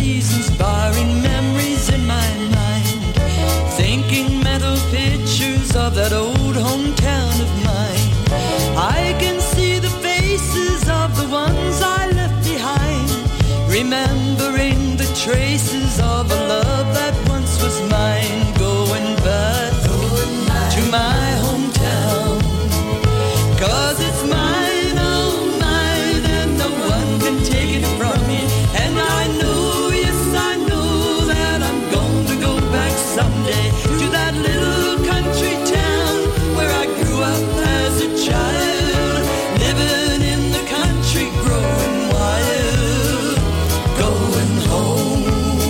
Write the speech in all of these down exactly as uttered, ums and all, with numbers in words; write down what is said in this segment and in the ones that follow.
seasons, barring memories in my mind, thinking mental pictures of that old hometown of mine. I can see the faces of the ones I left behind, remembering the traces of a love that once was mine, going back, going back to my hometown, 'cause it's mine, oh mine, and no one can take it from me. And I know, yes I know that I'm going to go back someday to that little country town where I grew up as a child, living in the country, growing wild, going home.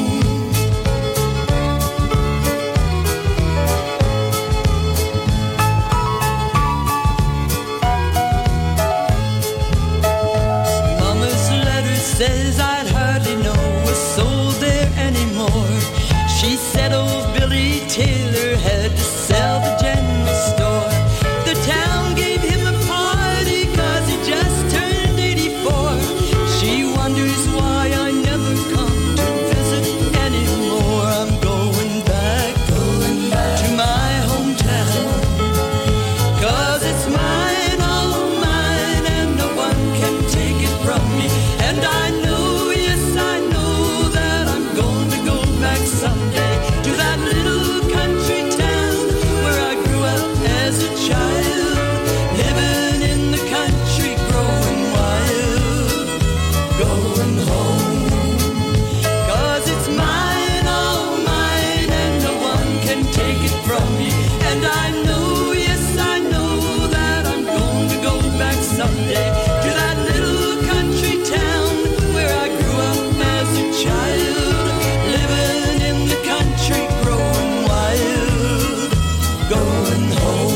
Mama's letter says I'd hardly know was sold there anymore. She said old Billy Taylor had to sell the general store. The town gave him a party 'cause he just turned eighty-four. She wonders why I never come to visit anymore. I'm going back, going back to my hometown, 'cause it's mine, oh mine, and no one can take it from me. And I know, yes I know that I'm going to go back someday to that little country town where I grew up as a child, living in the country, growing wild, going home. 'Cause it's mine, oh mine, and no one can take it from me. And I know, yes I know that I'm going to go back someday to that little country town where I grew up as a child, living in the country, growing wild, going home.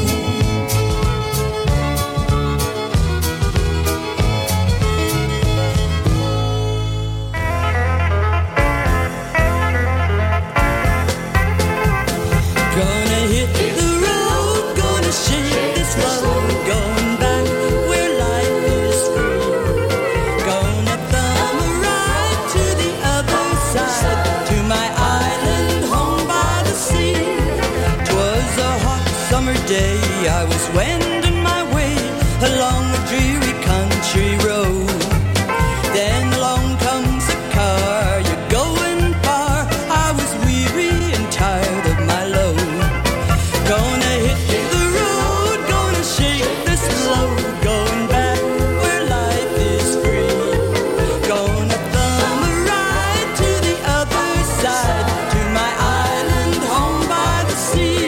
Gonna hit the road, gonna shake this load, going back where life is free. Gonna thumb a ride to the other side, to my island home by the sea. 'Twas a hot summer day, I was wending my way along a dreary country road. Then along comes a car, you're going far. I was weary and tired of my load. Gonna hit the road, gonna shake this load, going back where life is free. Gonna thumb a ride to the other side, to my island home by the sea.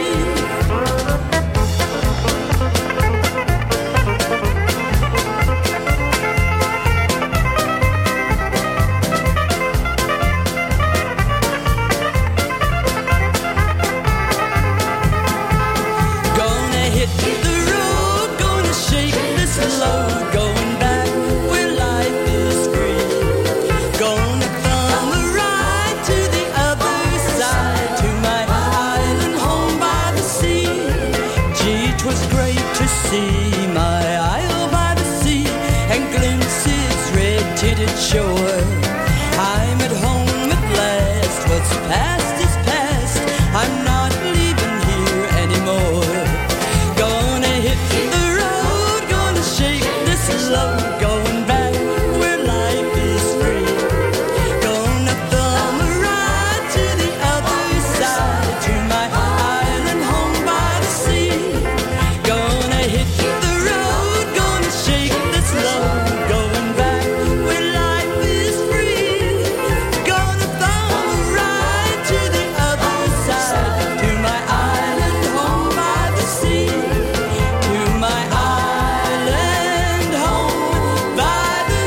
Gonna hit the road, gonna shake this load, going back where life is free. Gonna thumb a ride to the other side, to my island home by the sea. Gee, 'twas great to see my isle by the sea and glimpse its red-tinted shore. I'm at home at last, what's past is past, I'm not leaving here anymore. Gonna hit the road, gonna shake this load, going back where life is free. Gonna thumb a ride to the other side, to my island home by the sea. Gonna hit the road, gonna shake this load, going back where life is free. Gonna thumb a ride to the other side, to my island home by the sea. To my island home by the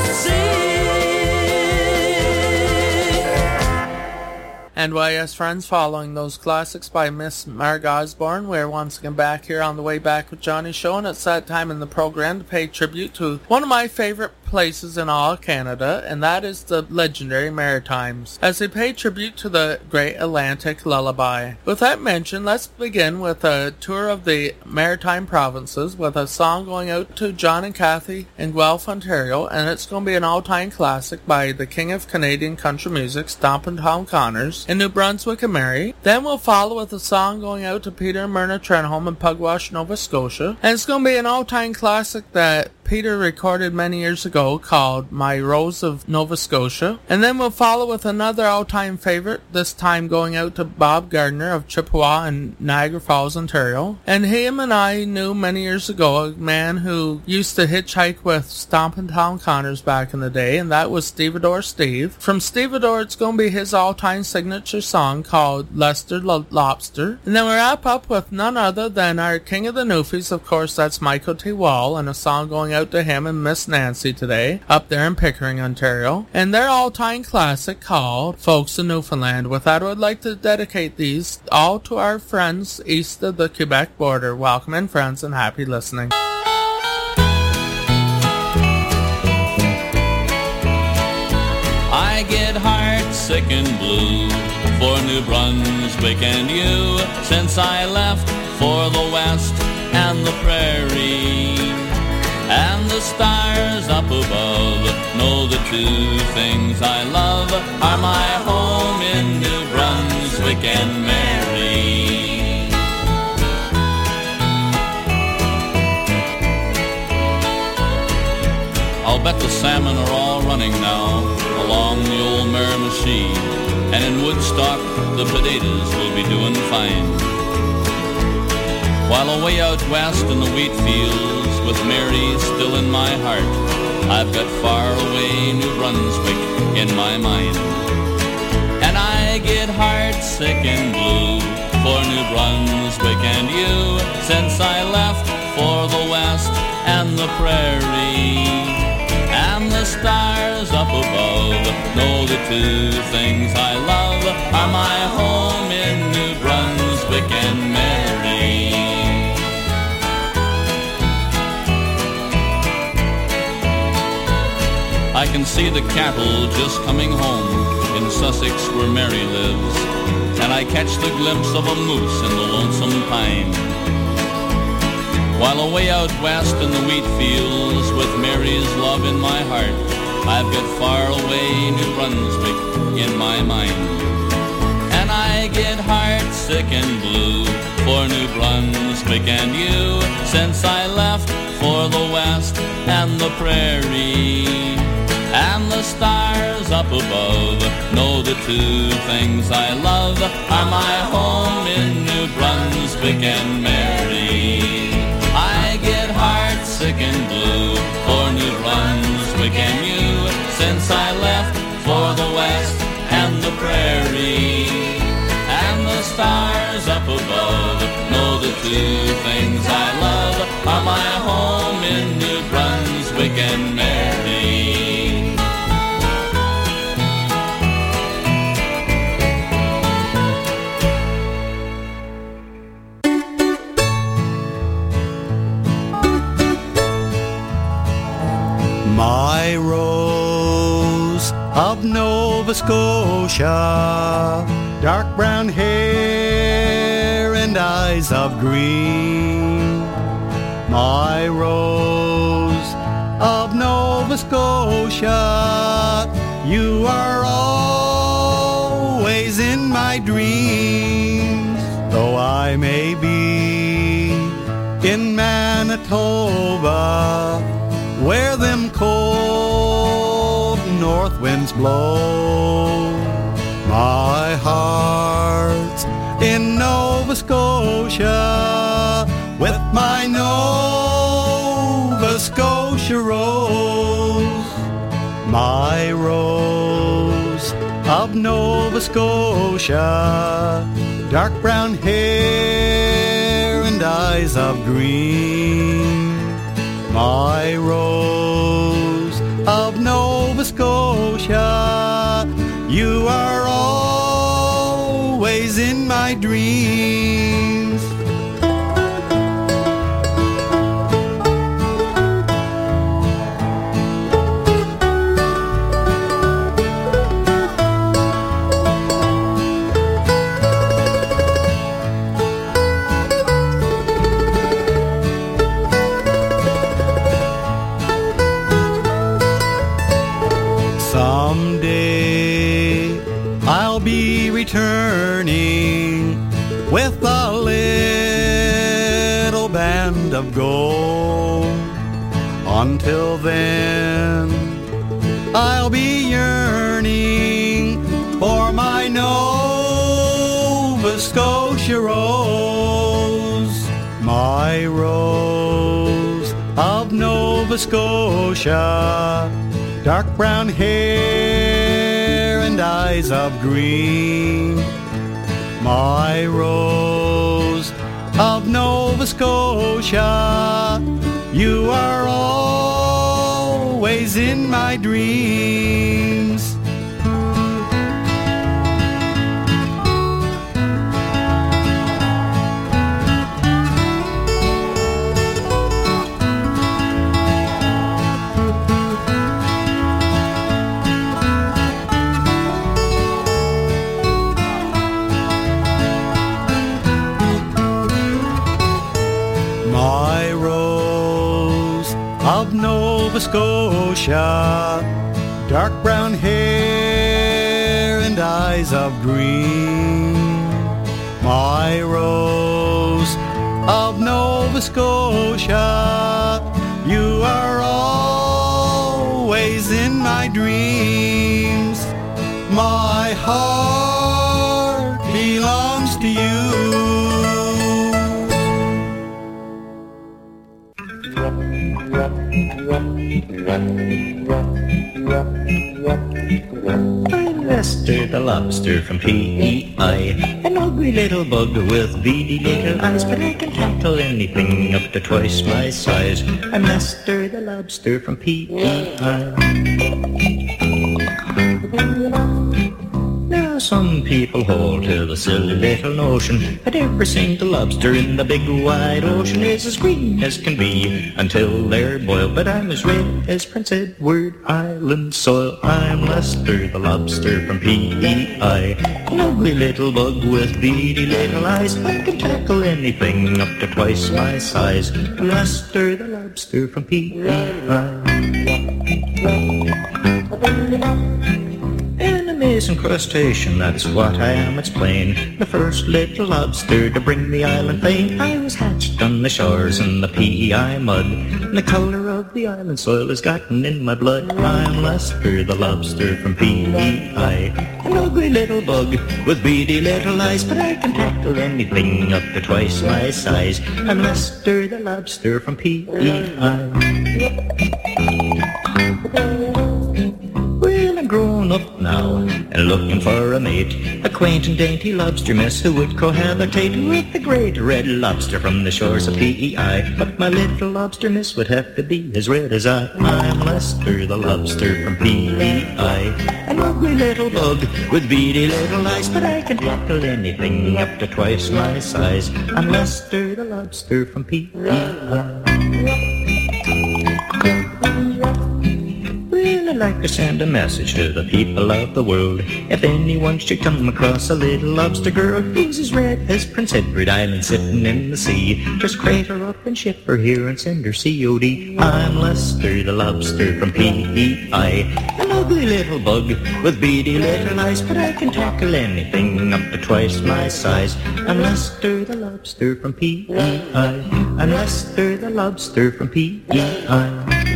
sea. And why, yes, friends, following those classics by Miss Marg Osborne, we're once again back here on the Way Back with Johnny show, and it's that time in the program to pay tribute to one of my favorite places in all Canada, and that is the legendary Maritimes, as they pay tribute to the great Atlantic lullaby. With that mentioned, let's begin with a tour of the Maritime provinces with a song going out to John and Kathy in Guelph, Ontario, and it's going to be an all-time classic by the king of Canadian country music, Stompin' Tom Connors, in New Brunswick and Mary. Then we'll follow with a song going out to Peter and Myrna Trenholm in Pugwash, Nova Scotia, and it's going to be an all-time classic that Peter recorded many years ago called My Rose of Nova Scotia. And then we'll follow with another all-time favorite, this time going out to Bob Gardner of Chippewa in Niagara Falls, Ontario. And him and I knew many years ago a man who used to hitchhike with Stompin' Tom Connors back in the day, and that was Stevedore Steve. From Stevedore, it's going to be his all-time signature song called Lester Lo- Lobster. And then we'll wrap up with none other than our king of the Newfies, of course, that's Michael T. Wall, and a song going out to him and Miss Nancy today, up there in Pickering, Ontario, and their all-time classic called Folks in Newfoundland. With that, I would like to dedicate these all to our friends east of the Quebec border. Welcome in, friends, and happy listening. I get heart sick and blue for New Brunswick and you, since I left for the west and the prairie. And the stars up above know the two things I love are my home in New Brunswick and Mary. I'll bet the salmon are all running now along the old Miramichi, and in Woodstock the potatoes will be doing fine. While away out west in the wheat fields, with Mary still in my heart, I've got far away New Brunswick in my mind. And I get heart sick and blue for New Brunswick and you, since I left for the west and the prairie. And the stars up above know the two things I love are my home in New Brunswick and Mary. I can see the cattle just coming home in Sussex where Mary lives, and I catch the glimpse of a moose in the lonesome pine. While away out west in the wheat fields, with Mary's love in my heart, I've got far away New Brunswick in my mind. And I get heart sick and blue for New Brunswick and you, since I left for the west and the prairie. And the stars up above know the two things I love are my home in New Brunswick and Mary. I get heart sick and blue for New Brunswick and you, since I left for the west and the prairie. And the stars up above know the two things I love are my home in New Brunswick and Mary. My rose of Nova Scotia, dark brown hair and eyes of green. My rose of Nova Scotia, you are always in my dreams. Though I may be in Manitoba, where them cold north winds blow, my heart's in Nova Scotia with my Nova Scotia rose. My rose of Nova Scotia, dark brown hair and eyes of green. My rose of Nova Scotia, you are always in my dreams. returning with a little band of gold. Until then, I'll be yearning for my Nova Scotia rose, my rose of Nova Scotia, dark brown hair and eyes of green, my rose of Nova Scotia, you are always in my dreams. My rose of Nova Scotia, dark brown hair and eyes of green, my rose of Nova Scotia, you are always in my dreams. My heart belongs to you. I'm Lester the lobster from P E I, an ugly little bug with beady little eyes, but I can tackle anything up to twice my size. I'm Lester the lobster from P E I. Now some people hold to the silly little notion that every single lobster in the big wide ocean is as green as can be until they're boiled, but I'm as red as Prince Edward Island soil. I'm Lester the lobster from P E I, an ugly little bug with beady little eyes. I can tackle anything up to twice my size. I'm Lester the lobster from P E I. An amazing crustacean, that's what I am, it's plain. The first little lobster to bring the island fame. I was hatched on the shores in the P E I mud, and the color of the island soil has gotten in my blood. I'm Lester the lobster from P E I, an ugly little bug with beady little eyes, but I can tackle anything up to twice my size. I'm Lester the lobster from P E I. Well, I'm grown up now and looking for a mate, a quaint and dainty lobster miss who would cohabitate with the great red lobster from the shores of P E I. But my little lobster miss would have to be as red as I. I'm Lester the lobster from P E I, an ugly little bug with beady little eyes, but I can tackle anything up to twice my size. I'm Lester the lobster from P E I. Well, I'd like to send a message to the people of the world. If anyone should come across a little lobster girl who's as red as Prince Edward Island sitting in the sea, just crate her up and ship her here and send her C O D. I'm Lester the lobster from P E I, an ugly little bug with beady little eyes, but I can tackle anything up to twice my size. I'm Lester the lobster from P E I. I'm Lester the lobster from P E I.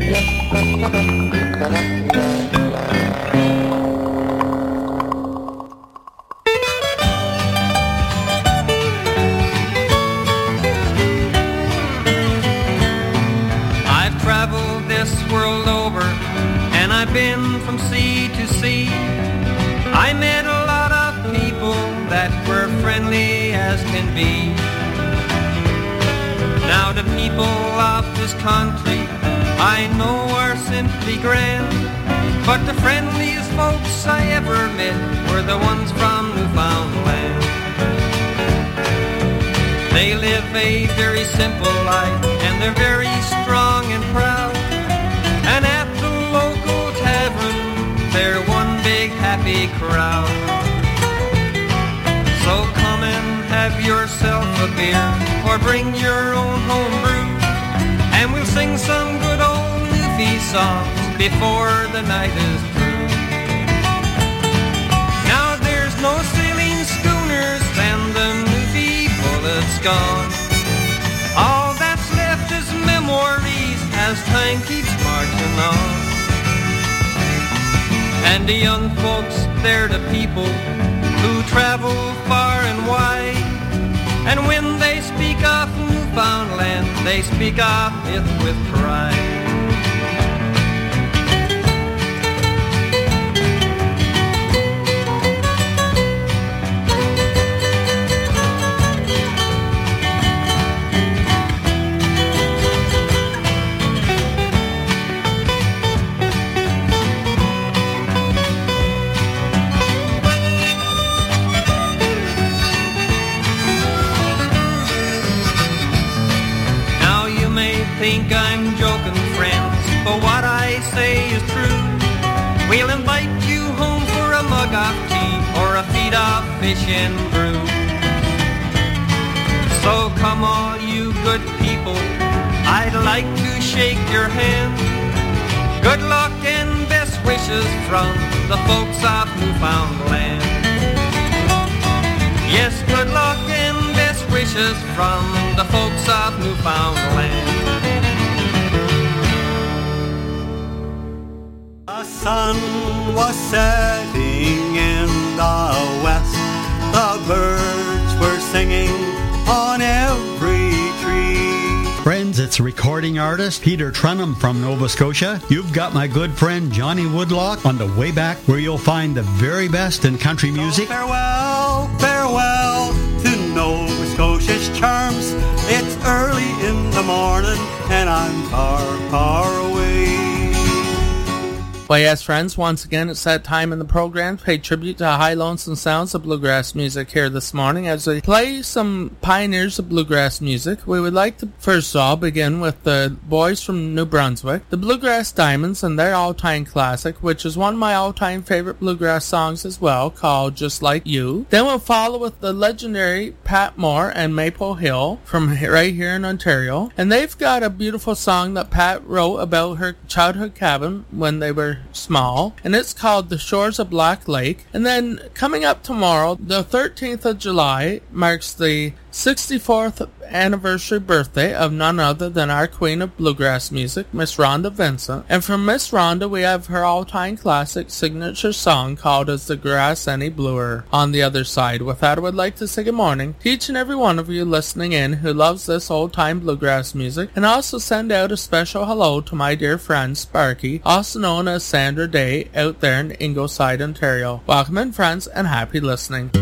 I've traveled this world over, and I've been from sea to sea. I met a lot of people that were friendly as can be. Now the people of this country I know are simply grand, but the friendliest folks I ever met were the ones from Newfoundland. They live a very simple life, and they're very strong and proud. And at the local tavern, they're one big happy crowd. So come and have yourself a beer, or bring your own home brew, and we'll sing some good old Newfie songs before the night is through. Now there's no sailing gone. All that's left is memories as time keeps marching on. And the young folks, they're the people who travel far and wide. And when they speak of Newfoundland, they speak of it with pride. Think I'm joking, friends, but what I say is true. We'll invite you home for a mug of tea or a feed of fish and brew. So come all you good people, I'd like to shake your hand. Good luck and best wishes from the folks of Newfoundland. Yes, good luck and best wishes from the folks of Newfoundland. The sun was setting in the west. The birds were singing on every tree. Friends, it's recording artist Peter Trenum from Nova Scotia. You've got my good friend Johnny Woodlock on the way back, where you'll find the very best in country music. So farewell, farewell to Nova Scotia's charms. It's early in the morning and I'm far, far away. Well, yes, friends, once again, it's that time in the program to pay tribute to high lonesome sounds of bluegrass music here this morning. As we play some pioneers of bluegrass music, we would like to first of all begin with the boys from New Brunswick, the Bluegrass Diamonds, and their all-time classic, which is one of my all-time favorite bluegrass songs as well, called Just Like You. Then we'll follow with the legendary Pat Moore and Maple Hill from right here in Ontario. And they've got a beautiful song that Pat wrote about her childhood cabin when they were small, and it's called The Shores of Black Lake. And then coming up tomorrow, the thirteenth of July, marks the sixty-fourth anniversary birthday of none other than our queen of bluegrass music, Miss Rhonda Vincent. And from Miss Rhonda, we have her all-time classic signature song called Is the Grass Any Bluer on the other side. With that, I would like to say good morning to each and every one of you listening in who loves this old-time bluegrass music, and also send out a special hello to my dear friend Sparky, also known as Sandra Day, out there in Ingleside, Ontario. Welcome in, friends, and happy listening.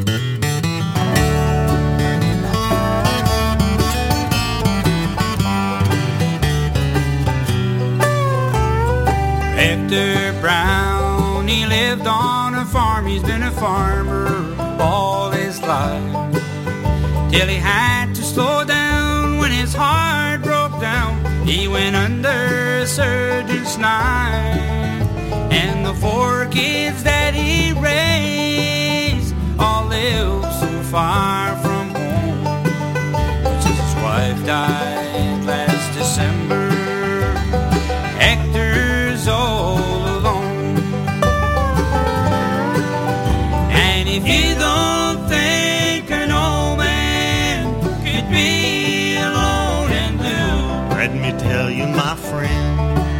Hector Brown, he lived on a farm. He's been a farmer all his life, till he had to slow down when his heart broke down. He went under a surgeon's knife, and the four kids that he raised all lived so far from home. But since his wife died last December, Hector's all alone. And if you don't think an old man could be alone and blue, Let me tell you, my friend,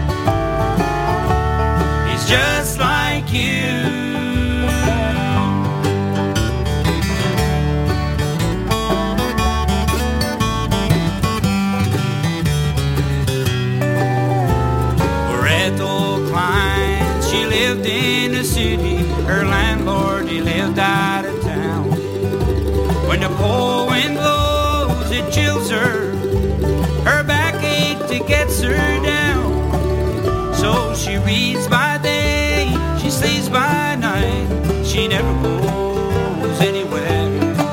he's just like you. Lived in the city, her landlord, he lived out of town. When the cold wind blows, it chills her, her backache to gets her down. So she reads by day, she sleeps by night, she never goes anywhere.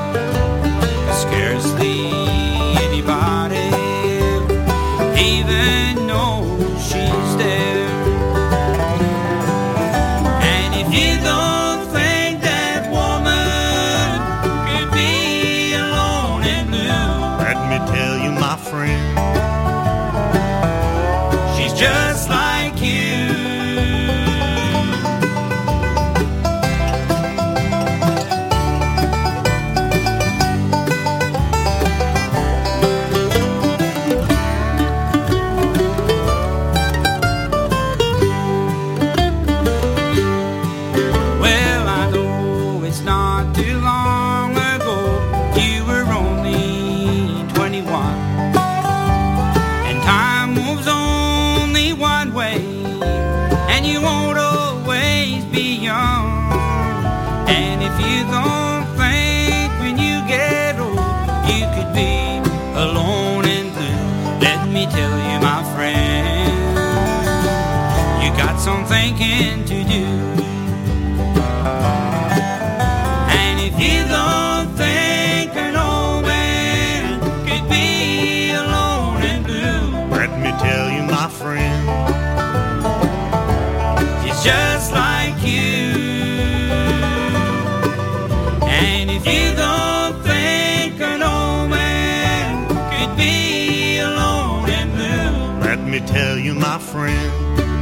Scarcely anybody even knows she's there. You don't think that woman could be alone and blue? let me tell you, my friend, She's just like you. And if you don't think when you get old you could be alone and blue, let me tell you, my friend, you got some thinking to do. And if you don't think an old man could be alone and blue, let me tell you, my friend, he's just like you. And if you don't think an old man could be alone and blue, let me tell you, my friend,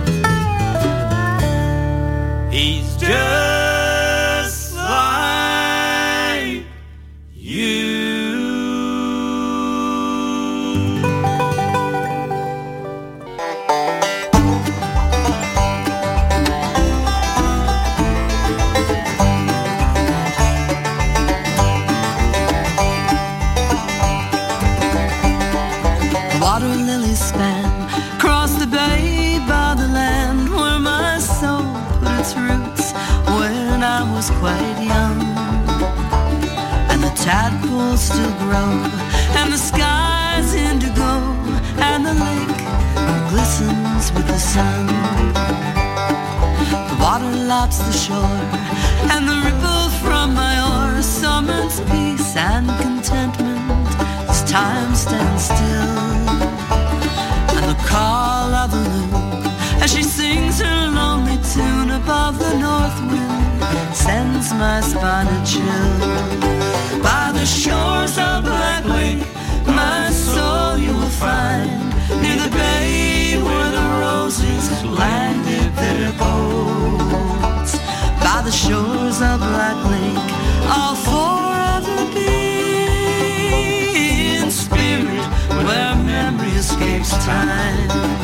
he's just like you. Water lilies span across the bay by the land where my soul put its roots when I was quite young. And the tadpoles still grow, and the sky's indigo, and the lake glistens with the sun. The water laps the shore, and the ripple from my oar summons peace and contentment as time stands still. And the call of the loon as she sings her lonely tune above the north wind sends my spine a chill. By the shores of Black Lake my soul you will find, near the bay where the roses landed their boats. By the shores of Black Lake I'll forever be, in spirit where memory escapes time.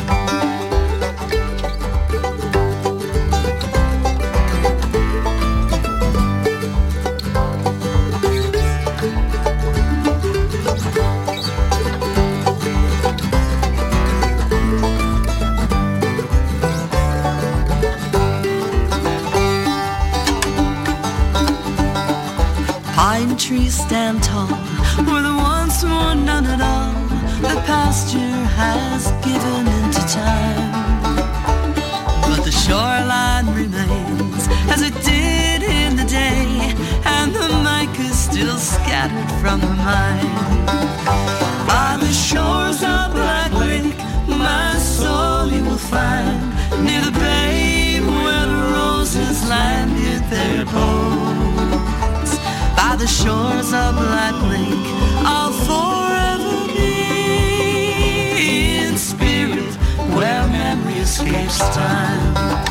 Pine trees stand tall where there once were none at all. The pasture has given into time, but the shoreline remains as it did in the day, and the mica's still scattered from the mine. By the shores of Black Lake my soul you will find, near the bay where the roses landed their boats. By the shores of Black Lake I'll forever be, in spirit where memory escapes time.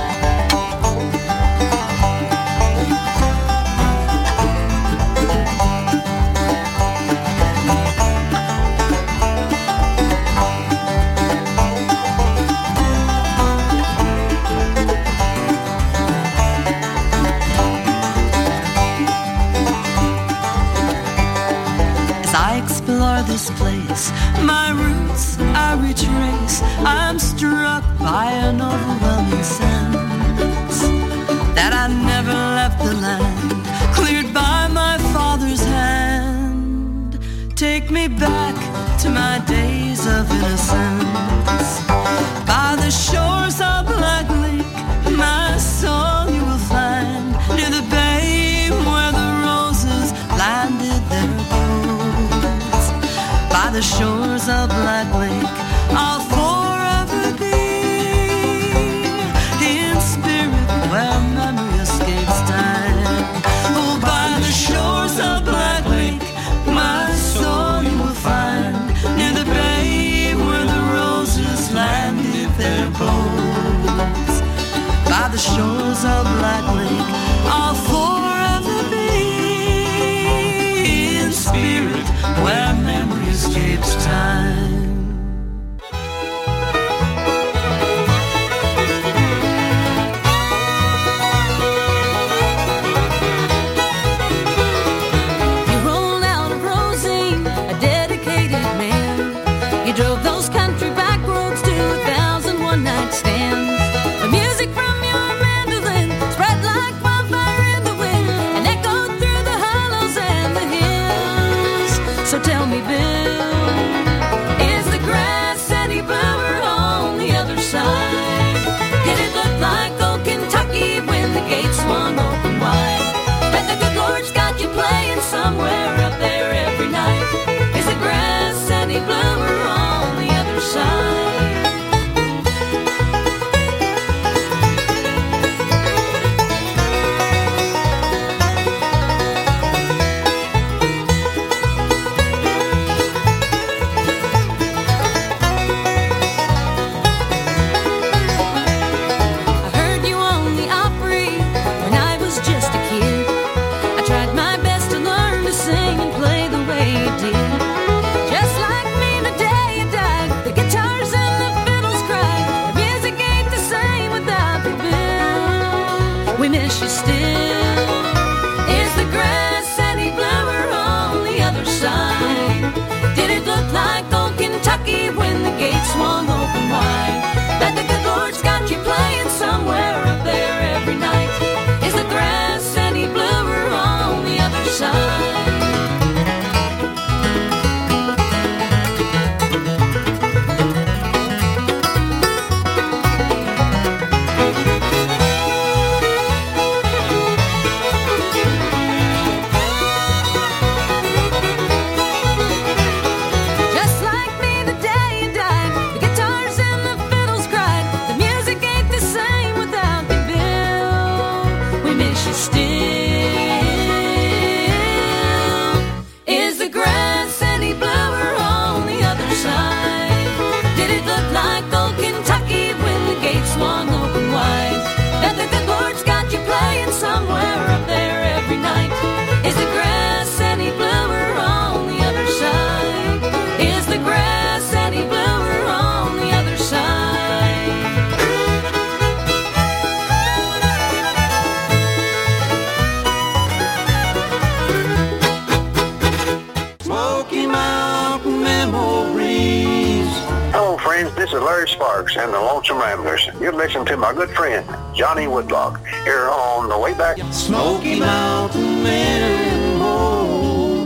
This place, my roots I retrace. I'm struck by an overwhelming sense that I never left the land cleared by my father's hand. Take me back to my days of innocence. By the shores of Black Lake my soul you will find, near the bay where the roses landed their boats. By the shores of Black Lake I'll forever be, in spirit where memory escapes time. Oh, by the shores of Black Lake my soul you will find, near the bay where the roses landed their boats. By the shores of Black Lake I'll forever be, in spirit where memory escapes time. gate swung open wide. That the good Lord's got you playing somewhere up there every night. Is the grass any bluer on the other side? When the gate swung open wide, that the good Lord's got you playing somewhere up there every night. Is the grass any bluer on the other side? This is Larry Sparks and the Lonesome Ramblers. You're listening to my good friend, Johnny Woodlock, here on the way back. Smoky Mountain Memories.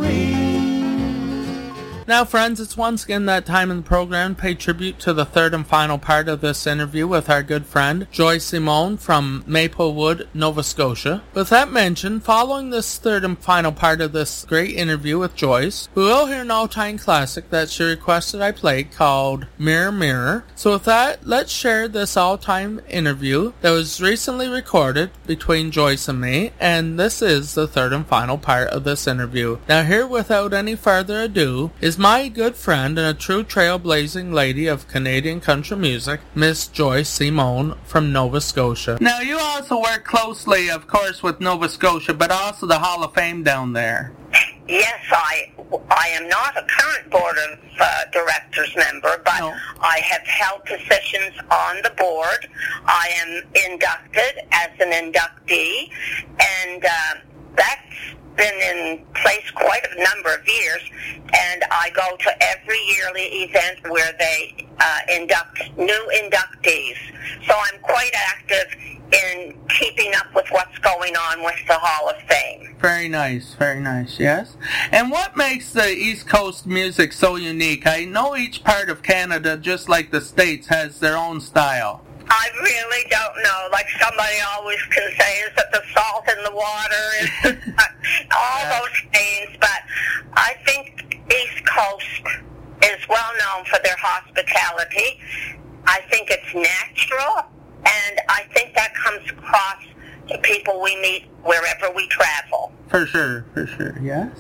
Now, friends, it's once again that time in the program to pay tribute to the third and final part of this interview with our good friend, Joyce Simone from Maplewood, Nova Scotia. With that mentioned, following this third and final part of this great interview with Joyce, we will hear an all-time classic that she requested I play called Mirror, Mirror. So with that, let's share this all-time interview that was recently recorded between Joyce and me, and this is the third and final part of this interview. Now here, without any further ado, is my good friend and a true trailblazing lady of Canadian country music, Miss Joyce Simone from Nova Scotia. Now, you also work closely, of course, with Nova Scotia, but also the Hall of Fame down there. Yes, I I am not a current board of uh, directors member, but no. I have held positions on the board. I am inducted as an inductee, and uh, that's been in place quite a number of years, and I go to every yearly event where they uh, induct new inductees. So I'm quite active in keeping up with what's going on with the Hall of Fame. Very nice, very nice, yes. And what makes the East Coast music so unique? I know each part of Canada, just like the States, has their own style. I really don't know. Like somebody always can say, is it the salt in the water? Is it, all yeah. those things. But I think East Coast is well known for their hospitality. I think it's natural, and I think that comes across to people we meet wherever we travel. For sure, for sure, yes.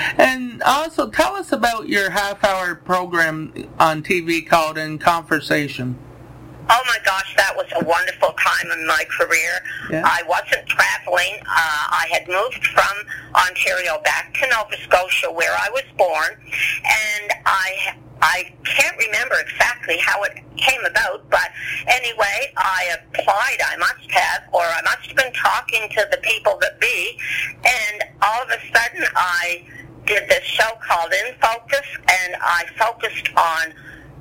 And also, tell us about your half-hour program on T V called In Conversation. Oh my gosh, that was a wonderful time in my career. Yeah. I wasn't traveling. Uh, I had moved from Ontario back to Nova Scotia where I was born, and I I can't remember exactly how it came about, but anyway, I applied, I must have, or I must have been talking to the people that be, and all of a sudden I did this show called In Focus, and I focused on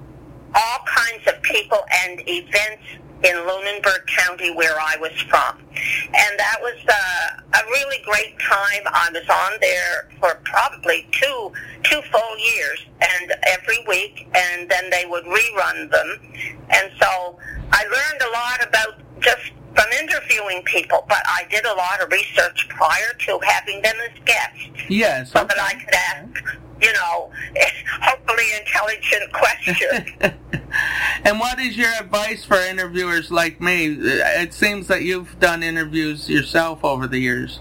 all kinds of people and events in Lunenburg County where I was from. And that was uh, a really great time. I was on there for probably two two full years, and every week, and then they would rerun them. And so I learned a lot about just from interviewing people, but I did a lot of research prior to having them as guests. Yes. So okay. that I could ask, you know, hopefully intelligent questions. And what is your advice for interviewers like me? It seems that you've done interviews yourself over the years.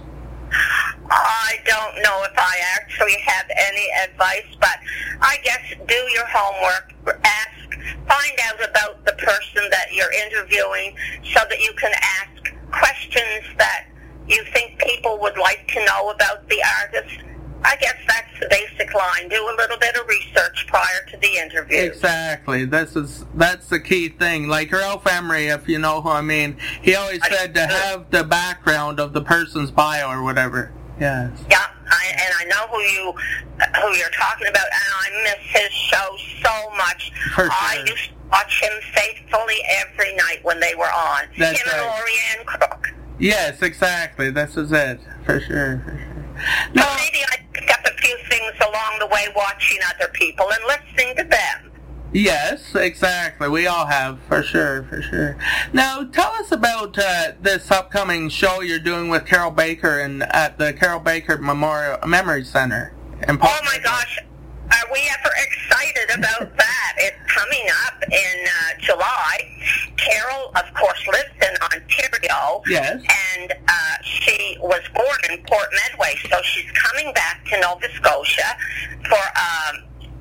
I don't know if I actually have any advice, but I guess do your homework, ask, find out about the person that you're interviewing so that you can ask questions that you think people would like to know about the artist. I guess that's the basic line. Do a little bit of research prior to the interview. Exactly. This is that's the key thing. Like Ralph Emery, if you know who I mean, he always I said to have the background of the person's bio or whatever. Yes. Yeah, I, and I know who you who you're talking about, and I miss his show so much. For sure. I used to watch him faithfully every night when they were on. That's him right. and Lorianne Crook. Yes, exactly. This is it. For sure. For sure. No. But maybe I picked up a few things along the way watching other people and listening to them. Yes, exactly. We all have, for sure, for sure. Now, tell us about uh, this upcoming show you're doing with Carol Baker and at the Carol Baker Memorial Memory Center. In oh my gosh, are we ever excited about that? It's coming up in uh, July. Carol, of course, lives in Ontario. Yes. And uh, she was born in Port Medway, so she's coming back to Nova Scotia for um,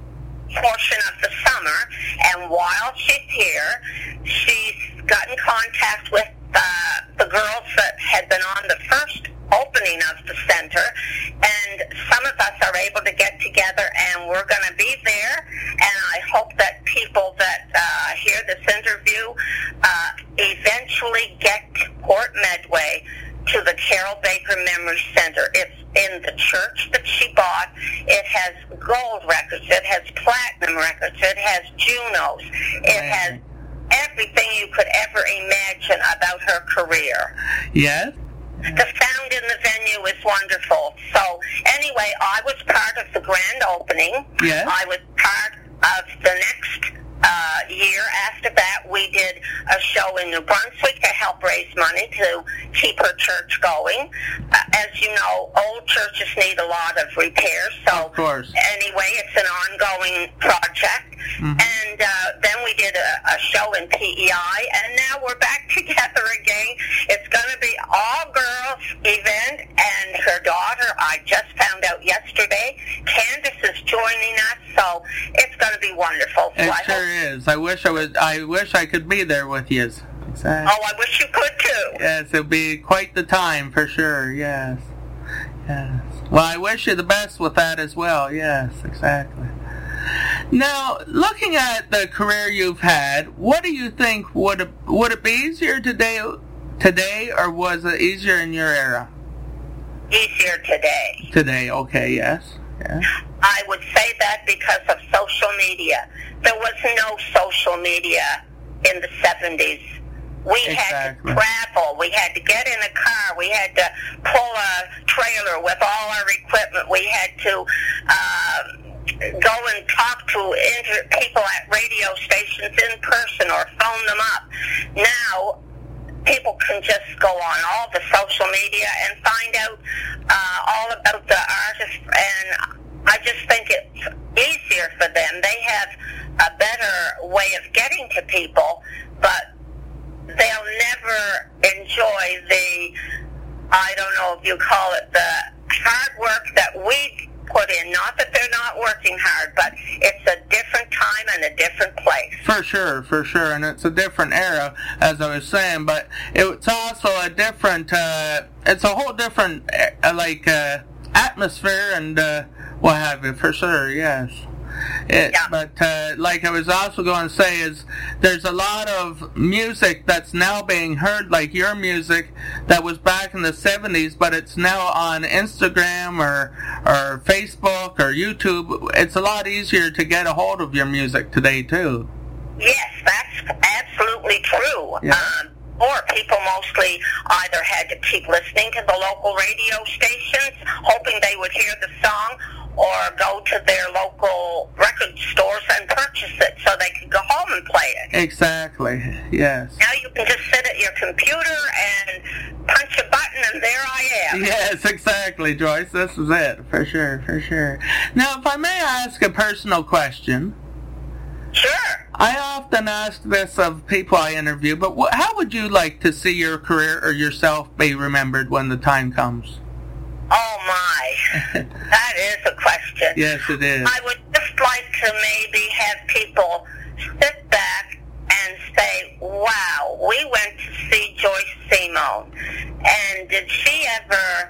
portion of the summer, and while she's here, she's got in contact with uh, the girls that had been on the first opening of the center, and some of us are able to get together, and we're going to be there, and I hope that people that uh, hear this interview uh, eventually get to Port Medway to the Carol Baker Memory Center. It's in the church that she bought. It has gold records. It has platinum records. It has Junos. It has everything you could ever imagine about her career. Yes. The sound in the venue is wonderful. So anyway, I was part of the grand opening. Yes. I was part of the next uh, year after that. We did a show in New Brunswick to help raise money to keep her church going. Uh, as you know, old churches need a lot of repairs. So of course. Anyway, it's an ongoing project. Mm-hmm. And uh, then we did a, a show in P E I, and now we're back together again. It's going to be all-girls event, and her daughter, I just found out yesterday, Candace is joining us, so it's going to be wonderful. So It I sure hope- is. I wish I was. I wish I could be there with you. Exactly. Oh, I wish you could too. Yes, it'll be quite the time for sure. Yes. Yes. Well, I wish you the best with that as well. Yes, exactly. Now, looking at the career you've had, what do you think would it, would it be easier today, today, or was it easier in your era? Easier today. Today, okay, yes. Yeah. I would say that because of social media. There was no social media in the seventies. We Exactly. had to travel. We had to get in a car. We had to pull a trailer with all our equipment. We had to uh, go and talk to inter- people at radio stations in person or phone them up. Now, people can just go on all the social media and find out uh, all about the artist, and I just think it's easier for them. They have a better way of getting to people, but they'll never enjoy the, I don't know if you call it the hard work that we put in. Not that they're not working hard, but it's a different time and a different place. For sure, for sure, and it's a different era, as I was saying, but it's also a different, uh, it's a whole different, uh, like, uh, atmosphere and uh, what have you, for sure, yes. It, Yeah. But uh, like I was also going to say is there's a lot of music that's now being heard, like your music, that was back in the seventies, but it's now on Instagram or or Facebook or YouTube. It's a lot easier to get a hold of your music today, too. Yes, that's absolutely true. Yeah. Um, or people mostly either had to keep listening to the local radio stations, hoping they would hear the song, or go to their local record stores and purchase it so they could go home and play it. Exactly, yes. Now you can just sit at your computer Yes, exactly, Joyce. This is it, for sure, for sure. Now, if I may ask a personal question. Sure. I often ask this of people I interview, but wh- how would you like to see your career or yourself be remembered when the time comes? Oh, my. That is a question. Yes, it is. I would just like to maybe have people sit back and say, wow, we went to see Joyce Simone, and did she ever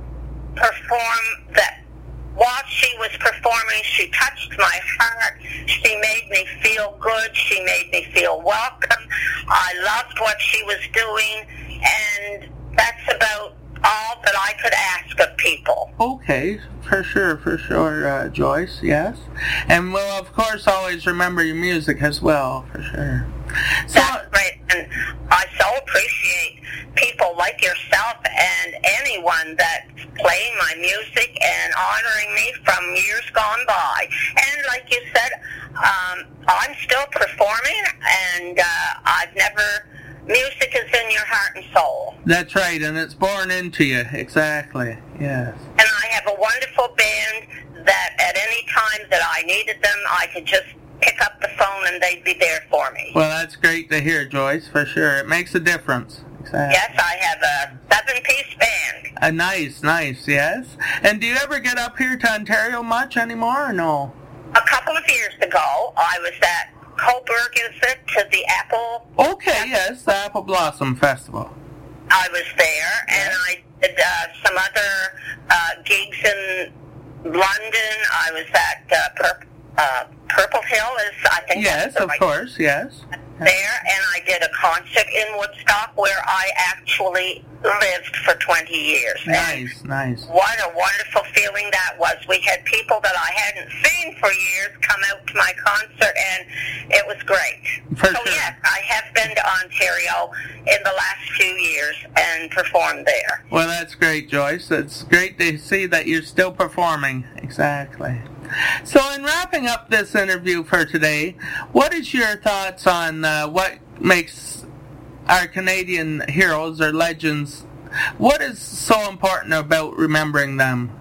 perform that? While she was performing, she touched my heart. She made me feel good. She made me feel welcome. I loved what she was doing, and that's about all that I could ask of people. Okay, for sure, for sure, uh, Joyce, yes. And we'll, of course, always remember your music as well, for sure. So, that's great, and I so appreciate people like yourself and anyone that's playing my music and honoring me from years gone by. And like you said, um, I'm still performing, and uh, I've never... Music is in your heart and soul. That's right, and it's born into you, exactly, yes. And I have a wonderful band that at any time that I needed them, I could just pick up the phone and they'd be there for me. Well, that's great to hear, Joyce, for sure. It makes a difference. Exactly. Yes, I have a seven-piece band. A nice, nice, yes. And do you ever get up here to Ontario much anymore, or no? A couple of years ago, I was at Coburg, is it, to the Apple... Okay, yes, the Apple Blossom Festival. I was there, and I did uh, some other uh, gigs in London. I was at uh, Pur- uh, Purple Hill, is I think yes, that's the of right course, yes. There, and I did a concert in Woodstock where I actually lived for twenty years. Nice, and nice. What a wonderful feeling that was. We had people that I hadn't seen for years come out to my concert, and it was great. For so, sure. yes, I have been to Ontario in the last few years and performed there. Well, that's great, Joyce. It's great to see that you're still performing. Exactly. So in wrapping up this interview for today, what is your thoughts on uh, what makes our Canadian heroes or legends, what is so important about remembering them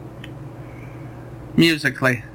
musically?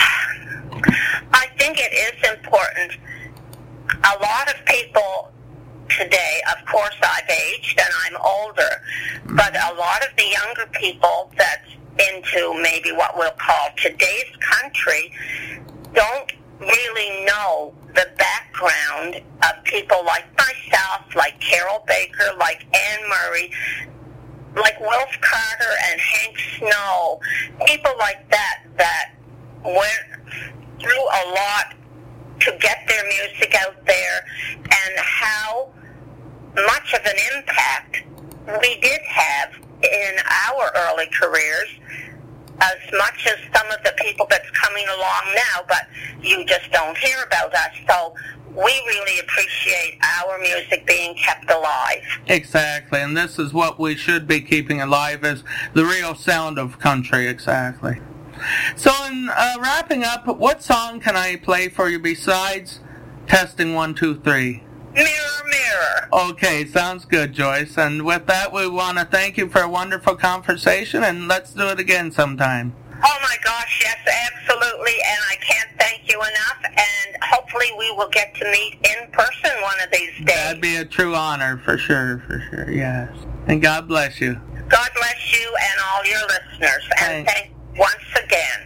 I think it is important. A lot of people today, of course I've aged and I'm older, but a lot of the younger people that's into maybe what we'll call today's country don't really know the background of people like myself, like Carol Baker, like Anne Murray, like Wilf Carter and Hank Snow, people like that that went through a lot to get their music out there, and how much of an impact we did have in our early careers, as much as some of the people that's coming along now, but you just don't hear about us. So we really appreciate our music being kept alive. Exactly, and this is what we should be keeping alive, is the real sound of country, exactly. So in uh, wrapping up, what song can I play for you besides Testing One, Two, Three? Mirror, mirror. Okay, sounds good, Joyce. And with that, we want to thank you for a wonderful conversation, and let's do it again sometime. Oh my gosh, yes, absolutely, and I can't thank you enough, and hopefully we will get to meet in person one of these days. That'd be a true honor, for sure, for sure, yes. And God bless you. God bless you and all your listeners, and Thanks. thank you once again.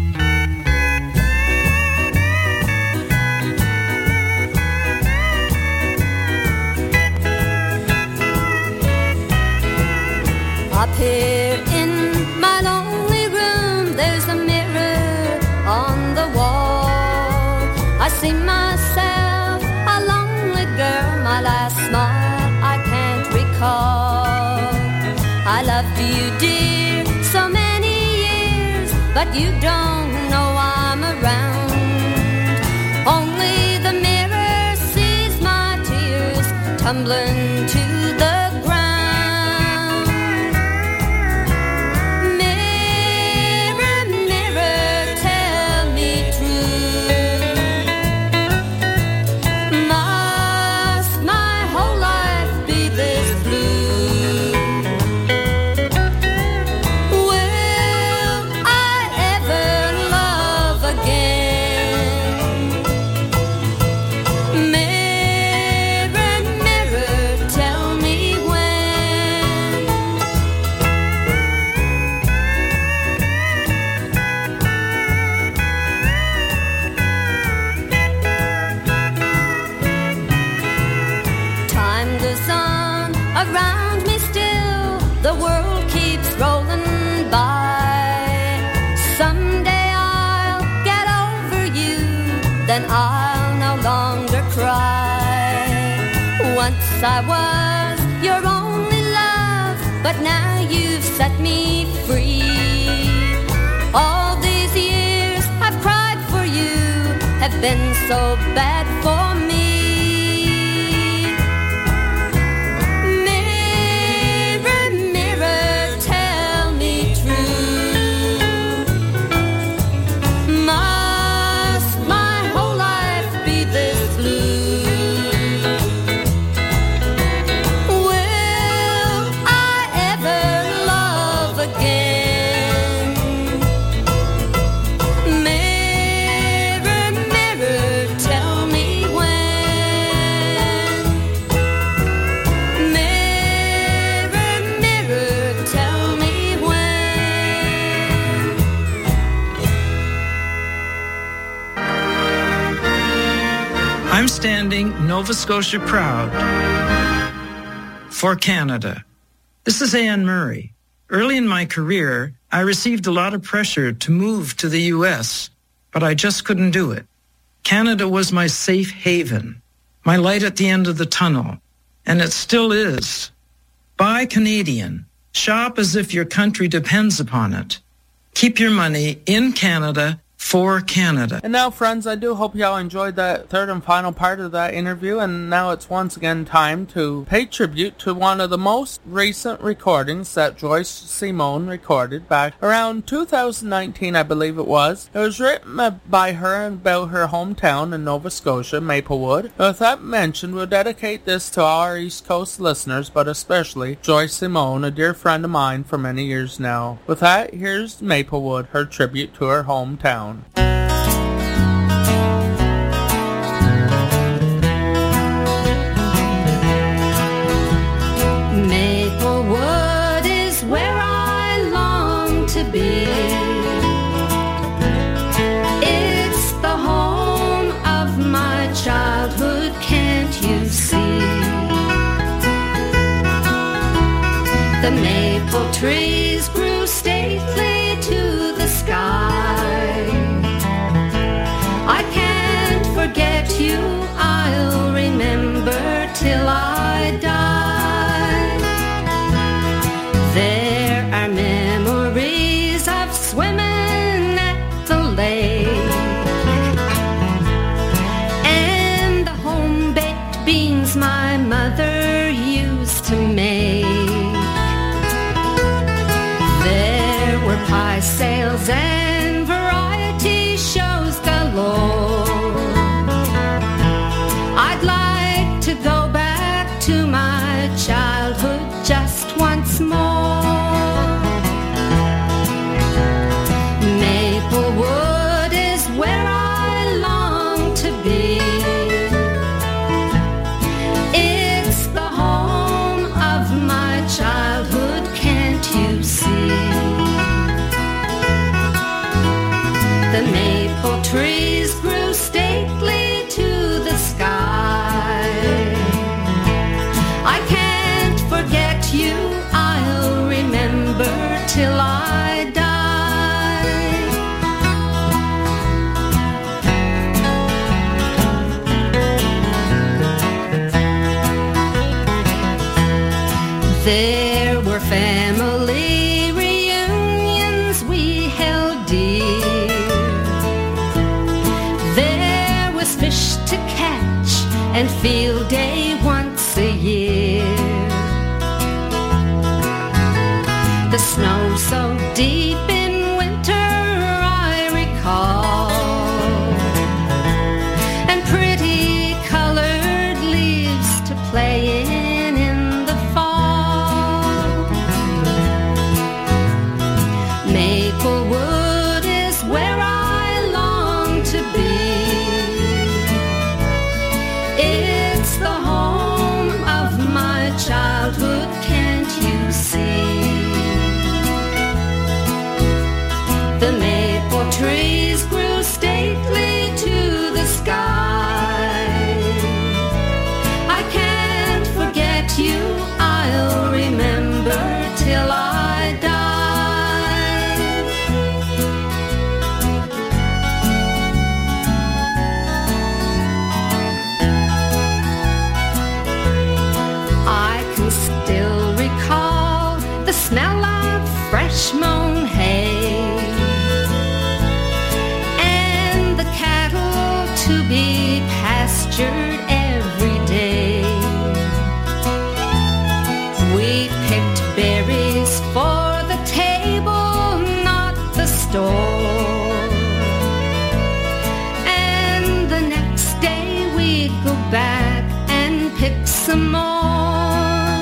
Up here in my lonely room, there's a mirror on the wall. I see myself, a lonely girl, my last smile I can't recall. I loved you, dear, so many years, but you don't know I'm around. Only the mirror sees my tears tumbling to the I was your only love, but now you've set me free. All these years I've cried for you, have been so bad for me. Mirror, mirror, tell me true. Must my whole life be this blue? Will I ever love again? Mirror, mirror, tell me when. Mirror, mirror, tell me when. I'm standing Nova Scotia proud for Canada. This is Anne Murray. Early in my career, I received a lot of pressure to move to the U S, but I just couldn't do it. Canada was my safe haven, my light at the end of the tunnel, and it still is. Buy Canadian. Shop as if your country depends upon it. Keep your money in Canada for Canada. And now, friends, I do hope y'all enjoyed that third and final part of that interview, and now it's once again time to pay tribute to one of the most recent recordings that Joyce Simone recorded back around two thousand nineteen, I believe it was. It was written by her about her hometown in Nova Scotia, Maplewood. And with that mentioned, we'll dedicate this to all our East Coast listeners, but especially Joyce Simone, a dear friend of mine for many years now. With that, here's Maplewood, her tribute to her hometown. Maplewood is where I long to be. It's the home of my childhood, can't you see? The maple trees grew stately to the sky. I can't forget you, I'll remember till I die. There are memories of swimming at the lake, and the home-baked beans my mother used to make. There were pie sales and variety shows galore. I'd like to go back to my childhood just once more. Maplewood is where I long to be. It's the home of my childhood, can't you see? The maple trees grew stately to the sky. I can't forget you, I'll remember till I die. There were family reunions we held dear. There was fish to catch and field day once a year. The snow so deep in winter I recall, and pretty colored leaves to play in in the fall. Maplewood is where I long to be. It's the home of my childhood, can't you see? store. And the next day we'd go back and pick some more.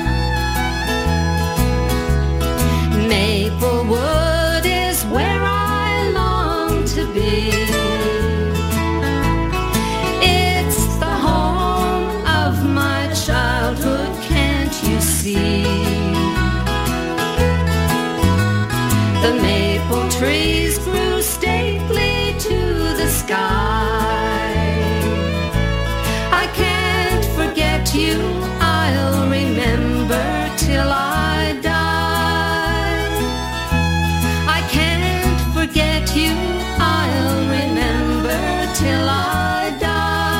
Maplewood is where I long to be. It's the home of my childhood, can't you see? The maple trees grew stately to the sky. I can't forget you, I'll remember till I die. I can't forget you, I'll remember till I die.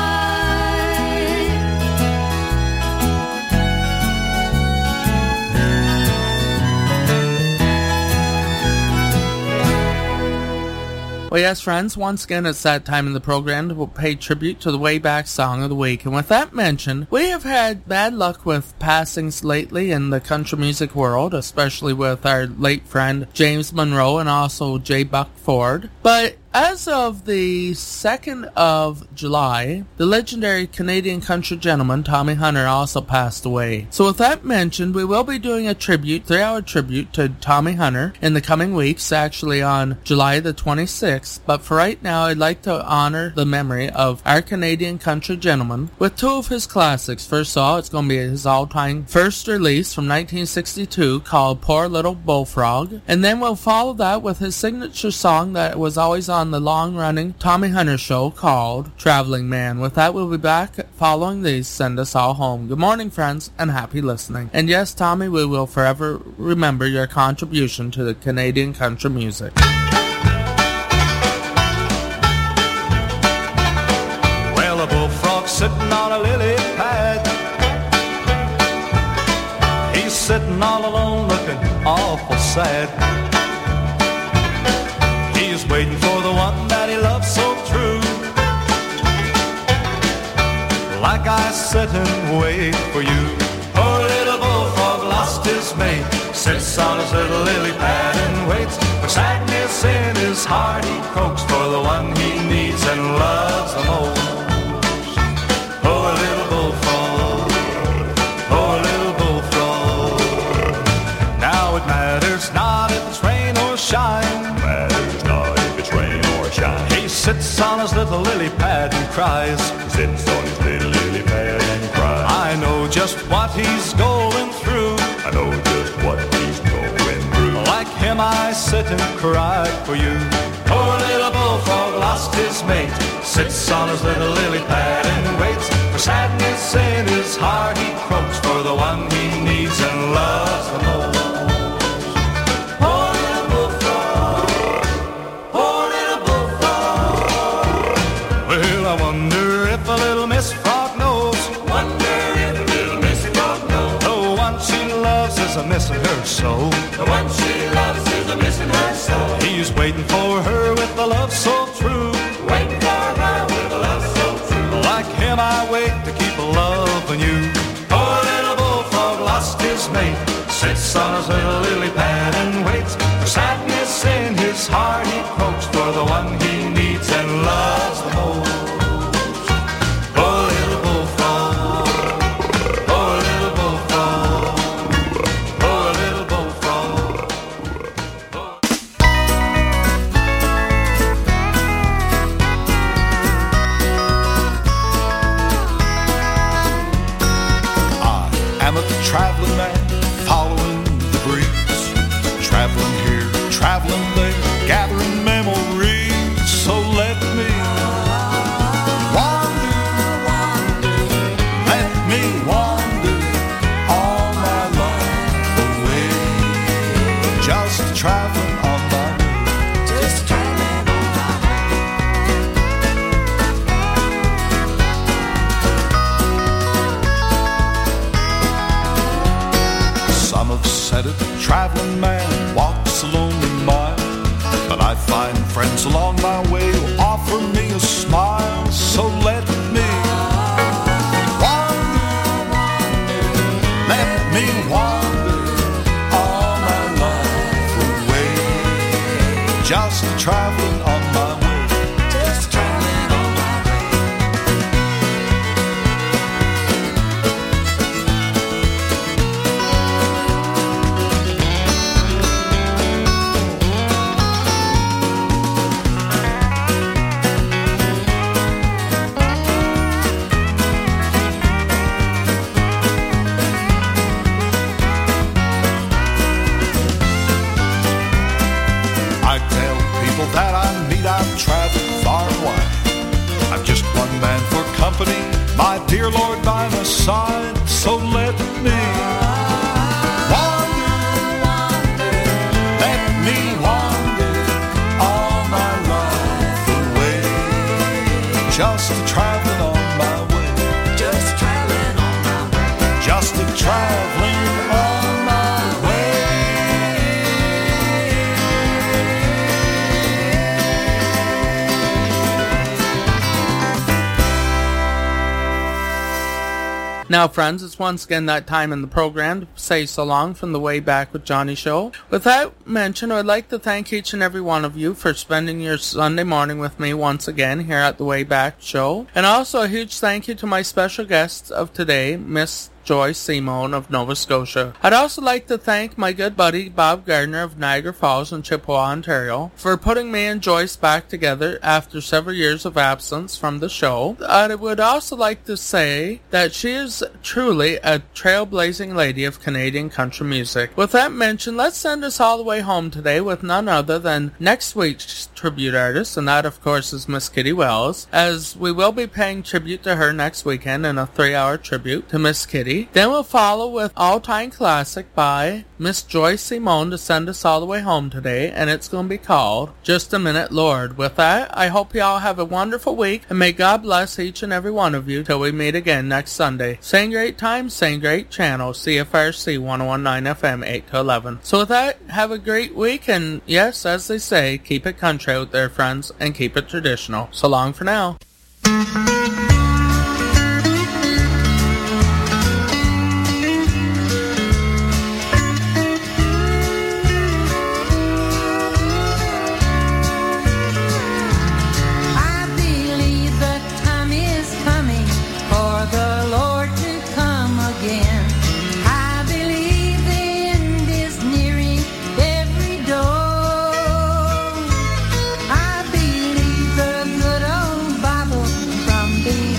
Well, yes, friends, once again, it's that time in the program to pay tribute to the Wayback Song of the Week. And with that mentioned, we have had bad luck with passings lately in the country music world, especially with our late friend James Monroe and also J. Buck Ford. But as of the second of July, the legendary Canadian country gentleman Tommy Hunter also passed away. So with that mentioned, we will be doing a tribute, three-hour tribute to Tommy Hunter in the coming weeks, actually on July the twenty-sixth. But for right now, I'd like to honor the memory of our Canadian country gentleman with two of his classics. First of all, it's going to be his all-time first release from nineteen sixty-two called Poor Little Bullfrog. And then we'll follow that with his signature song that was always on the long-running Tommy Hunter show called Traveling Man. With that, we'll be back following these. Send us all home. Good morning, friends, and happy listening. And yes, Tommy, we will forever remember your contribution to the Canadian country music. Well, a bullfrog sitting on a lily pad. He's sitting all alone looking awful sad. He's waiting for the one that he loves so true. Like I sit and wait for you. Poor little bullfrog lost his mate, sits on his little lily pad and waits for sadness in his heart. He croaks for the one he needs and loves the most. Poor little bullfrog, poor little bullfrog. Now it matters not if it's rain or shine. He sits on his little lily pad and cries. He sits on his little lily pad and cries. I know just what he's going through. I know just what he's going through. Like him I sit and cry for you. Poor little bullfrog lost his mate, sits on his little lily pad and waits for sadness in his heart. He croaks for the one he needs and loves the most. I wonder if a little Miss Frog knows. Wonder if a little Miss Frog knows. The one she loves is a missing her so. The one she loves is a missing her so. He's waiting for her with a love so true. Waiting for her with a love so true. Like him I wait to keep loving you. Poor little bullfrog lost his mate, sits on his little lily pad and waits for sadness in his heart. He croaks for the one he needs and loves the most. Traveling man, following the breeze, traveling here, traveling there, gathering memories. So let me wander, let me wander all my life away, just traveling on my way, just traveling on my Some have said it, traveling man walks a lonely mile, but I find friends along my way who offer me a smile. So let me wander, let me wander all my life away, just traveling on my way. Just traveling on my way. I tell people that I meet I've traveled far and wide. I'm just one man for company, my dear Lord by my side. So let me wander, let me wander all my life away. Just traveling on my way. Just traveling on my way. Just a traveling on my way. Now, friends, it's once again that time in the program to say so long from the Way Back with Johnny show. With that mention, I'd like to thank each and every one of you for spending your Sunday morning with me once again here at the Way Back show. And also a huge thank you to my special guest of today, Miss Joyce Simone of Nova Scotia. I'd also like to thank my good buddy Bob Gardner of Niagara Falls in Chippewa, Ontario, for putting me and Joyce back together after several years of absence from the show. I would also like to say that she is truly a trailblazing lady of Canadian country music. With that mentioned, let's send us all the way home today with none other than next week's tribute artist, and that of course is Miss Kitty Wells, as we will be paying tribute to her next weekend in a three-hour tribute to Miss Kitty. Then we'll follow with all-time classic by Miss Joyce Simone to send us all the way home today, and it's going to be called Just a Minute, Lord. With that, I hope you all have a wonderful week, and may God bless each and every one of you till we meet again next Sunday. Same great time, same great channel, C F R C one oh one point nine F M, eight to eleven. So with that, have a great week, and yes, as they say, keep it country out there, friends, and keep it traditional. So long for now. From the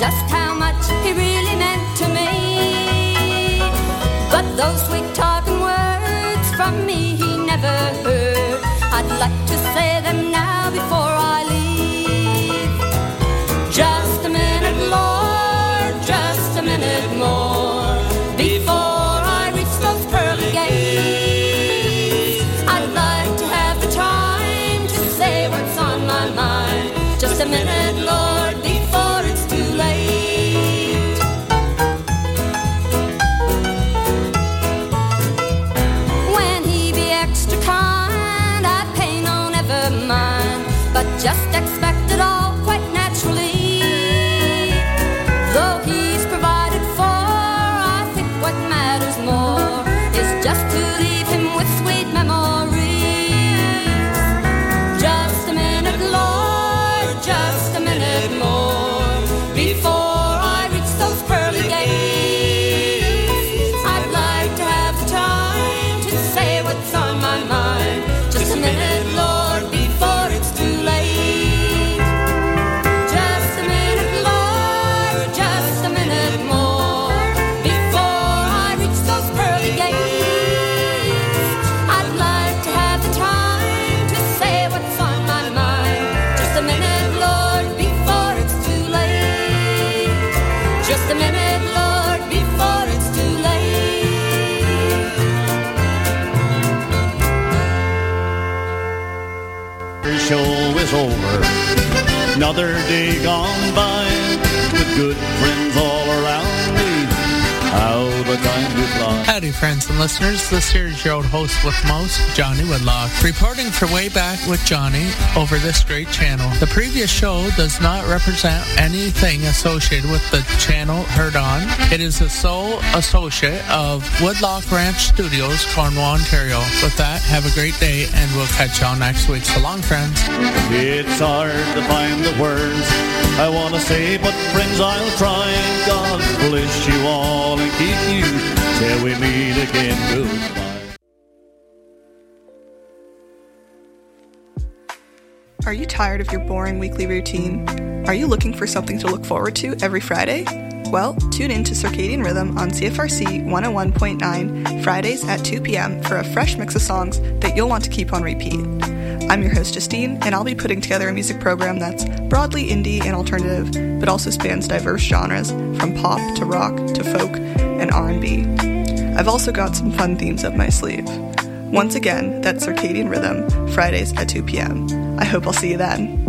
just how much he really meant to me. But those sweet talking words from me he never heard. I'd like to say them now before I leave. Just a minute, Lord, just a minute more, before I reach those pearly gates. I'd like to have the time to say what's on my mind. Just a minute, Lord, before it's too late. When he be extra kind, I pay no never mind, but just expect it all quite naturally. Though he's provided for, I think what matters more is just to leave him with sweet memories. Just a minute, Lord, just a minute more, before I reach those pearly gates. I'd like to have the time to say what's on my mind. Just a minute, Lord, before it's too late. Just a minute, Lord, just a minute more, before I reach those pearly gates. I'd like to have the time to say what's on my mind. Just a minute, Lord, before it's too late. Just a minute, Lord, before it's too late. The show is over, another day gone by, with good friends all around me. How the time to fly. Howdy, friends and listeners. This here is your old host with most, Johnny Woodlock, reporting for Way Back with Johnny over this great channel. The previous show does not represent anything associated with the channel heard on. It is a sole associate of Woodlock Ranch Studios, Cornwall, Ontario. With that, have a great day, and we'll catch y'all next week. So long, friends. It's hard to find the words I want to say, but friends, I'll try. God bless you all and keep you till we meet again. Goodbye. Are you tired of your boring weekly routine? Are you looking for something to look forward to every Friday? Well, tune in to Circadian Rhythm on C F R C one oh one point nine Fridays at two p.m. for a fresh mix of songs that you'll want to keep on repeat. I'm your host, Justine, and I'll be putting together a music program that's broadly indie and alternative, but also spans diverse genres, from pop to rock to folk and R and B. I've also got some fun themes up my sleeve. Once again, that's Circadian Rhythm, Fridays at two p.m. I hope I'll see you then.